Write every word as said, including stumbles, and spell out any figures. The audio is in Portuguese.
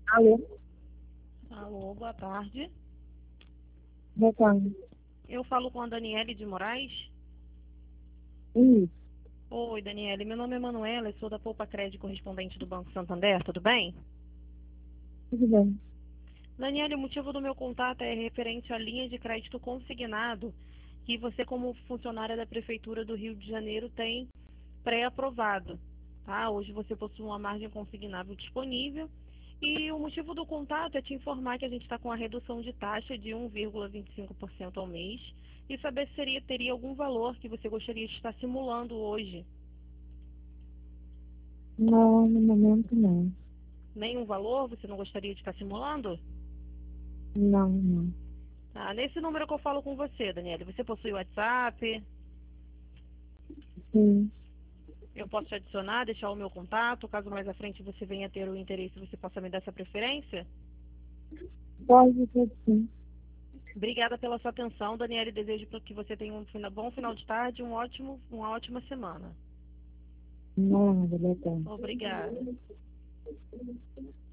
Alô, Alô, boa tarde. boa tarde. Eu falo com a Daniele de Moraes. Isso, Oi, Daniele. Meu nome é Manuela, eu sou da Poupa Crédito correspondente do Banco Santander, tudo bem? tudo bem. Daniele, o motivo do meu contato é referente à linha de crédito consignado que você, como funcionária da Prefeitura do Rio de Janeiro, tem pré-aprovado. Tá? Hoje você possui uma margem consignável disponível e o motivo do contato é te informar que a gente está com a redução de taxa de um vírgula vinte e cinco por cento ao mês e saber se seria, teria algum valor que você gostaria de estar simulando hoje. Não, no momento não. Nenhum valor você não gostaria de estar simulando? Não, não. Tá, nesse número que eu falo com você, Daniela, você possui WhatsApp? Sim, Eu posso te adicionar, deixar o meu contato, caso mais à frente você venha ter o interesse, você possa me dar essa preferência? pode ser sim. Obrigada pela sua atenção, Daniela, e desejo que você tenha um fina- bom final de tarde e um ótimo, uma ótima semana. Não, obrigada. Obrigada.